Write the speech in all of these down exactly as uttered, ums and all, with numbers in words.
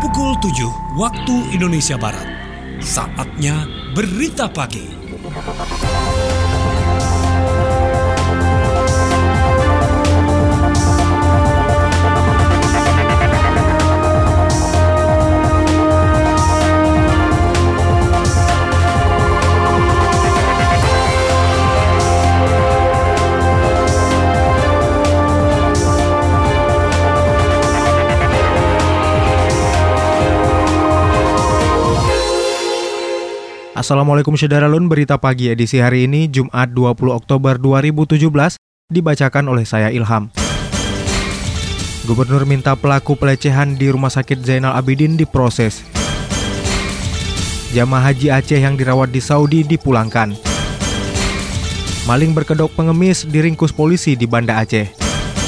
Pukul tujuh waktu Indonesia Barat. Saatnya Berita Pagi. Assalamualaikum Syederalun, Berita Pagi edisi hari ini Jumat dua puluh Oktober dua ribu tujuh belas dibacakan oleh saya Ilham. Gubernur minta pelaku pelecehan di Rumah Sakit Zainal Abidin diproses. Jamaah haji Aceh yang dirawat di Saudi dipulangkan. Maling berkedok pengemis diringkus polisi di Banda Aceh.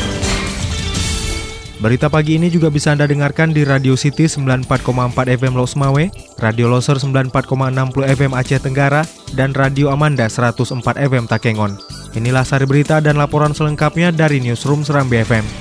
Berita pagi ini juga bisa Anda dengarkan di Radio City sembilan puluh empat koma empat F M Los Mawe, Radio Loser sembilan puluh empat koma enam puluh F M Aceh Tenggara, dan Radio Amanda seratus empat F M Takengon. Inilah sari berita dan laporan selengkapnya dari Newsroom Serambi F M.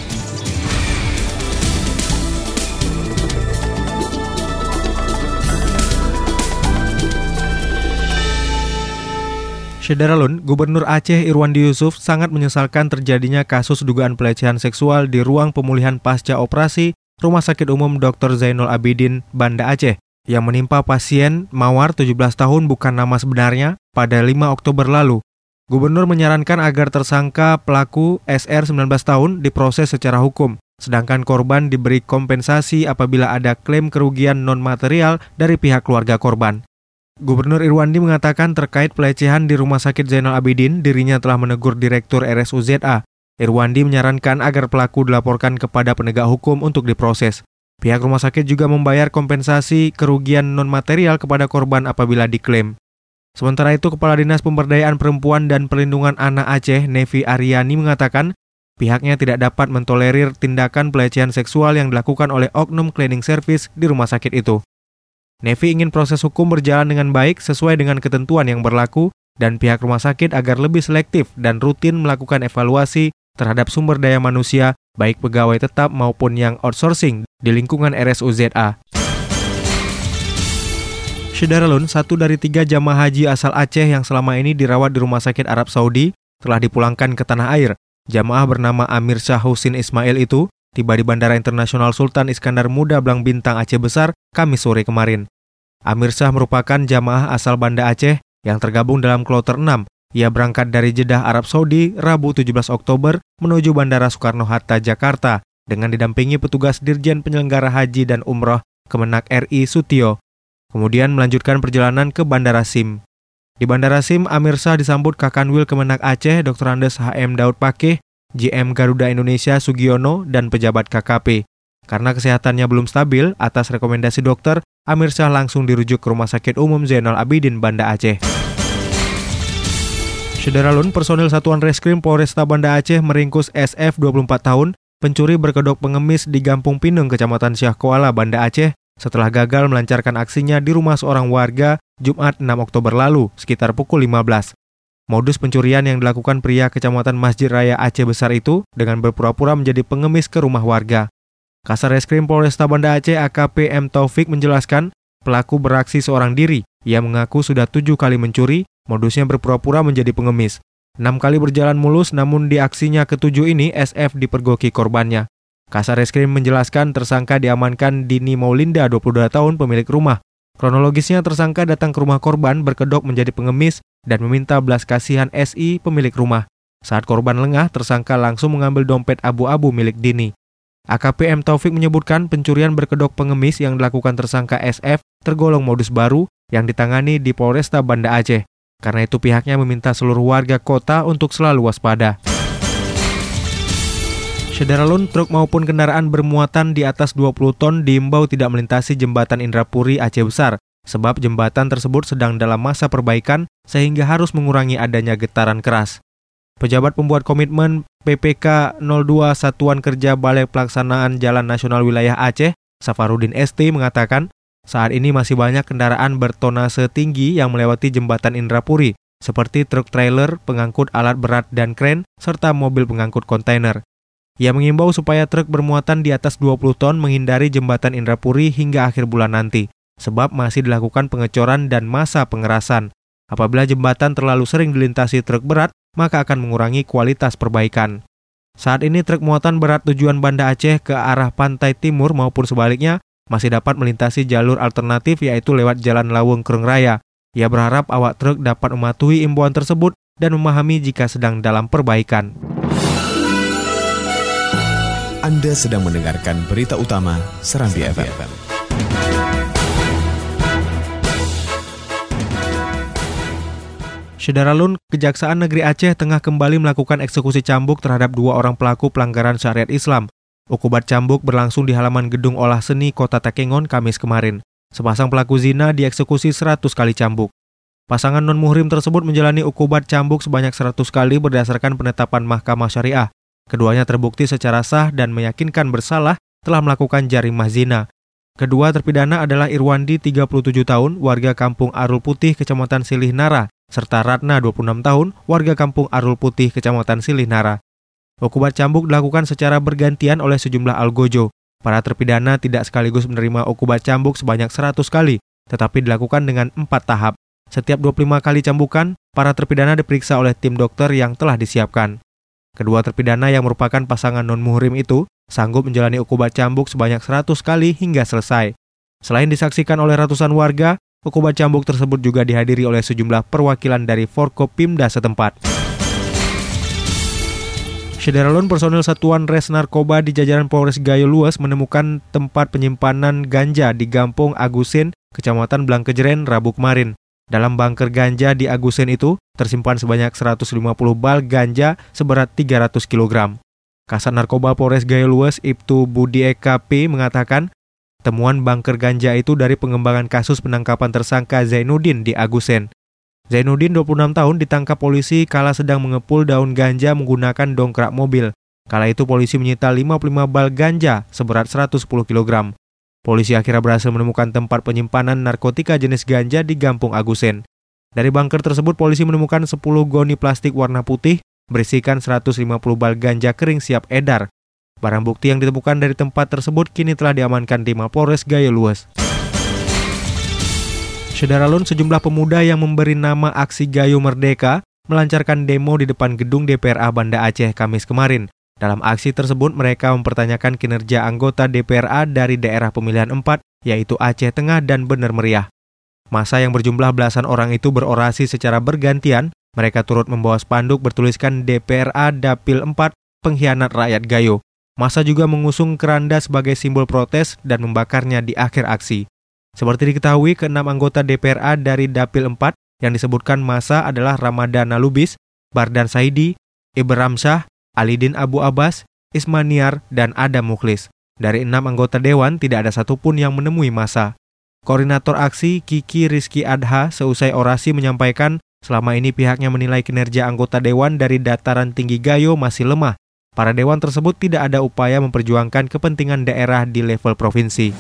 Syederalun, Gubernur Aceh Irwandi Yusuf sangat menyesalkan terjadinya kasus dugaan pelecehan seksual di ruang pemulihan pasca operasi Rumah Sakit Umum Doktor Zainal Abidin, Banda Aceh, yang menimpa pasien Mawar tujuh belas tahun bukan nama sebenarnya pada lima Oktober lalu. Gubernur menyarankan agar tersangka pelaku S R sembilan belas tahun diproses secara hukum, sedangkan korban diberi kompensasi apabila ada klaim kerugian non-material dari pihak keluarga korban. Gubernur Irwandi mengatakan terkait pelecehan di Rumah Sakit Zainal Abidin, dirinya telah menegur Direktur R S U Z A. Irwandi menyarankan agar pelaku dilaporkan kepada penegak hukum untuk diproses. Pihak rumah sakit juga membayar kompensasi kerugian non-material kepada korban apabila diklaim. Sementara itu, Kepala Dinas Pemberdayaan Perempuan dan Perlindungan Anak Aceh, Nevi Aryani, mengatakan pihaknya tidak dapat mentolerir tindakan pelecehan seksual yang dilakukan oleh oknum cleaning service di rumah sakit itu. Nevi ingin proses hukum berjalan dengan baik sesuai dengan ketentuan yang berlaku dan pihak rumah sakit agar lebih selektif dan rutin melakukan evaluasi terhadap sumber daya manusia, baik pegawai tetap maupun yang outsourcing di lingkungan R S U Z A. Syederalun, satu dari tiga jamaah haji asal Aceh yang selama ini dirawat di Rumah Sakit Arab Saudi telah dipulangkan ke tanah air. Jamaah bernama Amir Syah Husin Ismail itu tiba di Bandara Internasional Sultan Iskandar Muda Blang Bintang Aceh Besar Kamis sore kemarin. Amir Syah merupakan jamaah asal Banda Aceh yang tergabung dalam kloter enam. Ia berangkat dari Jeddah, Arab Saudi, Rabu tujuh belas Oktober menuju Bandara Soekarno-Hatta, Jakarta dengan didampingi petugas Dirjen Penyelenggara Haji dan Umroh Kemenak R I Sutio. Kemudian melanjutkan perjalanan ke Bandara Sim. Di Bandara Sim, Amir Syah disambut Kakanwil Kemenak Aceh, Doktor Andes H M Daud Pakeh, G M Garuda Indonesia Sugiono, dan pejabat K K P. Karena kesehatannya belum stabil, atas rekomendasi dokter, Amir Syah langsung dirujuk ke Rumah Sakit Umum Zainal Abidin, Banda Aceh. Syederalun, personil Satuan Reskrim Polresta Banda Aceh meringkus S F dua puluh empat tahun, pencuri berkedok pengemis di Gampung Pineng, Kecamatan Syah Kuala, Banda Aceh, setelah gagal melancarkan aksinya di rumah seorang warga Jumat enam Oktober lalu, sekitar pukul lima belas. Modus pencurian yang dilakukan pria Kecamatan Masjid Raya Aceh Besar itu dengan berpura-pura menjadi pengemis ke rumah warga. Kasar Reskrim Polresta Banda Aceh A K P M Taufik menjelaskan, pelaku beraksi seorang diri. Ia mengaku sudah tujuh kali mencuri, modusnya berpura-pura menjadi pengemis. Enam kali berjalan mulus, namun di aksinya ketujuh ini S F dipergoki korbannya. Kasar Reskrim menjelaskan tersangka diamankan Dini Maulinda, dua puluh dua tahun, pemilik rumah. Kronologisnya, tersangka datang ke rumah korban berkedok menjadi pengemis dan meminta belas kasihan S I, pemilik rumah. Saat korban lengah, tersangka langsung mengambil dompet abu-abu milik Dini. A K P M Taufik menyebutkan pencurian berkedok pengemis yang dilakukan tersangka S F tergolong modus baru yang ditangani di Polresta Banda Aceh. Karena itu pihaknya meminta seluruh warga kota untuk selalu waspada. Syederalun, truk maupun kendaraan bermuatan di atas dua puluh ton diimbau tidak melintasi jembatan Indrapuri Aceh Besar, sebab jembatan tersebut sedang dalam masa perbaikan sehingga harus mengurangi adanya getaran keras. Pejabat pembuat komitmen P P K nol dua Satuan Kerja Balai Pelaksanaan Jalan Nasional Wilayah Aceh, Safarudin S T, mengatakan saat ini masih banyak kendaraan bertonase tinggi yang melewati jembatan Indrapuri, seperti truk trailer, pengangkut alat berat dan kren, serta mobil pengangkut kontainer. Ia mengimbau supaya truk bermuatan di atas dua puluh ton menghindari jembatan Indrapuri hingga akhir bulan nanti, sebab masih dilakukan pengecoran dan masa pengerasan. Apabila jembatan terlalu sering dilintasi truk berat, maka akan mengurangi kualitas perbaikan. Saat ini truk muatan berat tujuan Banda Aceh ke arah pantai timur maupun sebaliknya masih dapat melintasi jalur alternatif yaitu lewat Jalan Lawung Kreng Raya. Ia berharap awak truk dapat mematuhi imbauan tersebut dan memahami jika sedang dalam perbaikan. Anda sedang mendengarkan berita utama Serambi F M. Syederalun, Kejaksaan Negeri Aceh tengah kembali melakukan eksekusi cambuk terhadap dua orang pelaku pelanggaran syariat Islam. Ukubat cambuk berlangsung di halaman Gedung Olah Seni Kota Takengon Kamis kemarin. Sepasang pelaku zina dieksekusi seratus kali cambuk. Pasangan non-muhrim tersebut menjalani ukubat cambuk sebanyak seratus kali berdasarkan penetapan Mahkamah Syariah. Keduanya terbukti secara sah dan meyakinkan bersalah telah melakukan jarimah zina. Kedua terpidana adalah Irwandi, tiga puluh tujuh tahun, warga Kampung Arul Putih, Kecamatan Silih Nara, serta Ratna, dua puluh enam tahun, warga Kampung Arul Putih, Kecamatan Silih Nara. Ukubat cambuk dilakukan secara bergantian oleh sejumlah algojo. Para terpidana tidak sekaligus menerima ukubat cambuk sebanyak seratus kali, tetapi dilakukan dengan empat tahap. Setiap dua puluh lima kali cambukan, para terpidana diperiksa oleh tim dokter yang telah disiapkan. Kedua terpidana yang merupakan pasangan non-muhrim itu sanggup menjalani ukubat cambuk sebanyak seratus kali hingga selesai. Selain disaksikan oleh ratusan warga, ukubat cambuk tersebut juga dihadiri oleh sejumlah perwakilan dari Forkopimda setempat. Syederalun, personil Satuan Res Narkoba di jajaran Polres Gayo Luas menemukan tempat penyimpanan ganja di Gampung Agusin, Kecamatan Blangkejeren, Rabu kemarin. Dalam bunker ganja di Agusin itu tersimpan sebanyak seratus lima puluh bal ganja seberat tiga ratus kilogram. Kasat Narkoba Polres Gayo Luas Ibtu Budi Eka P mengatakan, temuan bunker ganja itu dari pengembangan kasus penangkapan tersangka Zainuddin di Agusin. Zainuddin, dua puluh enam tahun, ditangkap polisi kala sedang mengepul daun ganja menggunakan dongkrak mobil. Kala itu polisi menyita lima puluh lima bal ganja seberat seratus sepuluh kilogram. Polisi akhirnya berhasil menemukan tempat penyimpanan narkotika jenis ganja di Gampung Agusin. Dari bunker tersebut polisi menemukan sepuluh goni plastik warna putih berisikan seratus lima puluh bal ganja kering siap edar. Barang bukti yang ditemukan dari tempat tersebut kini telah diamankan di Mapolres Gayo Luas. Syederalun, sejumlah pemuda yang memberi nama Aksi Gayo Merdeka melancarkan demo di depan gedung D P R A Banda Aceh Kamis kemarin. Dalam aksi tersebut mereka mempertanyakan kinerja anggota D P R A dari daerah pemilihan empat, yaitu Aceh Tengah dan Bener Meriah. Massa yang berjumlah belasan orang itu berorasi secara bergantian. Mereka turut membawa spanduk bertuliskan D P R A Dapil empat, pengkhianat rakyat Gayo. Massa juga mengusung keranda sebagai simbol protes dan membakarnya di akhir aksi. Seperti diketahui, keenam anggota D P R A dari Dapil empat yang disebutkan massa adalah Ramadana Lubis, Bardan Saidi, Ibrahim Syah, Alidin Abu Abbas, Ismaniar, dan Adam Mukhlis. Dari enam anggota dewan, tidak ada satupun yang menemui massa. Koordinator aksi Kiki Rizky Adha seusai orasi menyampaikan selama ini pihaknya menilai kinerja anggota dewan dari dataran tinggi Gayo masih lemah. Para dewan tersebut tidak ada upaya memperjuangkan kepentingan daerah di level provinsi.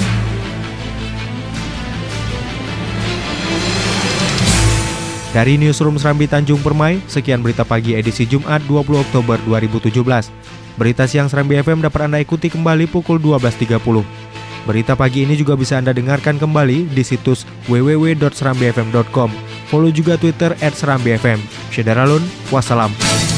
Dari Newsroom Serambi Tanjung Permai, sekian berita pagi edisi Jumat dua puluh Oktober dua ribu tujuh belas. Berita siang Serambi F M dapat Anda ikuti kembali pukul dua belas tiga puluh. Berita pagi ini juga bisa Anda dengarkan kembali di situs w w w dot serambi f m dot com. Follow juga Twitter at serambi f m. Syederalun, wassalam.